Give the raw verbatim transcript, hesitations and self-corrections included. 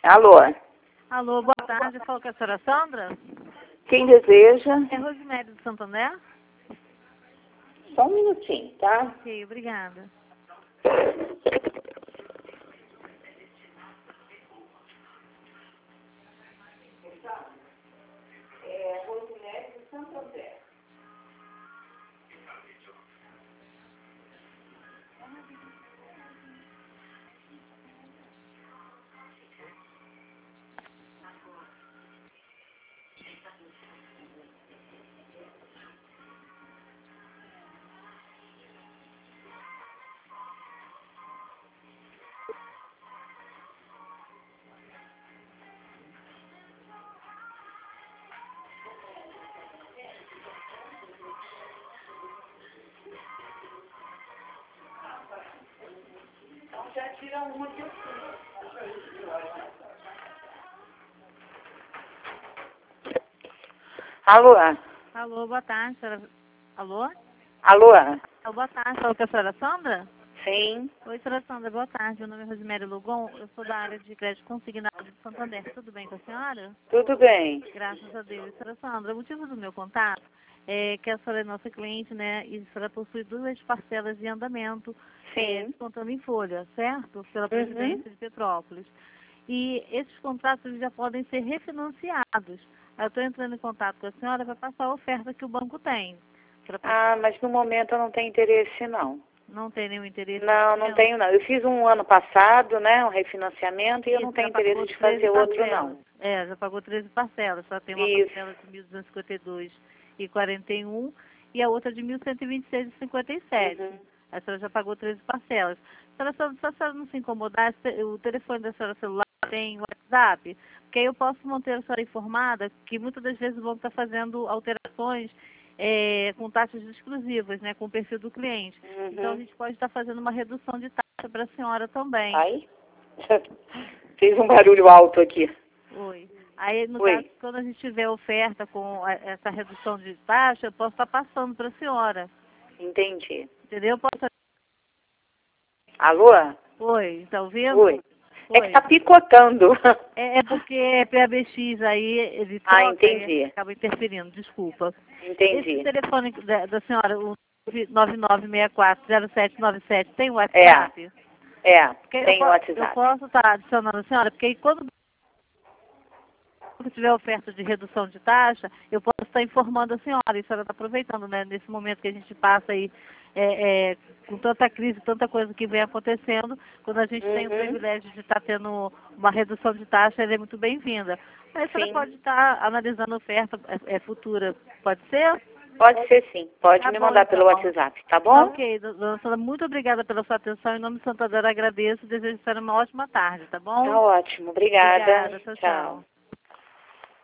Alô? Alô, boa tarde. Fala com a senhora Sandra? Quem deseja? É Rosimério do Santander? Só um minutinho, tá? Ok, obrigada. É Rosimério do Santander. Então já tira uma de Alô? Alô, boa tarde, senhora... Alô? Alô? Alô, boa tarde. Fala com a senhora Sandra? Sim. Oi, senhora Sandra, boa tarde. Meu nome é Rosimério Lugon. Eu sou da área de crédito consignado do Santander. Tudo bem com a senhora? Tudo bem. Graças a Deus. Senhora Sandra, o motivo do meu contato é que a senhora é nossa cliente, né? E a senhora possui duas parcelas de andamento, é, Sim. descontando em folha, certo? Pela Uhum. Presidência de Petrópolis. E esses contratos já podem ser refinanciados. Eu estou entrando em contato com a senhora para passar a oferta que o banco tem. Pra... Ah, mas no momento eu não tenho interesse, não. Não tem nenhum interesse? Não, não tenho, não. Eu fiz um ano passado, né, um refinanciamento, e eu não tenho interesse de fazer outro, não. É, já pagou treze parcelas. Só tem uma Isso. parcela de mil duzentos e cinquenta e dois e quarenta e um e a outra de mil cento e vinte e seis e cinquenta e sete. Uhum. A senhora já pagou treze parcelas. Se a senhora, se a senhora não se incomodar, o telefone da senhora celular tem WhatsApp, porque aí eu posso manter a senhora informada que muitas das vezes o banco está fazendo alterações é, com taxas exclusivas, né, com o perfil do cliente. Uhum. Então a gente pode estar fazendo uma redução de taxa para a senhora também. Ai? Fez um barulho alto aqui. Oi. Aí, no Oi. caso, quando a gente tiver oferta com a- essa redução de taxa, eu posso estar passando para a senhora. Entendi. Entendeu? Eu posso... Alô? Oi, tá ouvindo? Oi. É que Oi. tá picotando. É, é porque é P A B X aí, ele Ah, troca entendi. e acaba interferindo, desculpa. Entendi. Esse telefone da, da senhora, o nove nove seis quatro zero sete nove sete, tem o É. WhatsApp? É, Porque tem eu, o po- eu WhatsApp. posso estar adicionando a senhora, porque aí quando se tiver oferta de redução de taxa, eu posso estar informando a senhora, e a senhora está aproveitando, né, nesse momento que a gente passa aí, é, é, com tanta crise, tanta coisa que vem acontecendo, quando a gente Uhum. tem o privilégio de estar tendo uma redução de taxa, ela é muito bem-vinda. Aí a senhora Sim. pode estar analisando a oferta é, é, futura, pode ser? Pode ser sim. Pode Tá me bom, mandar pelo então. WhatsApp, tá Tá bom? ok, dona Sandra, muito obrigada pela sua atenção. Em nome do Santander, agradeço e desejo a senhora uma ótima tarde, tá bom? Tá ótimo. Obrigada. Obrigada, tchau, Tchau. tchau.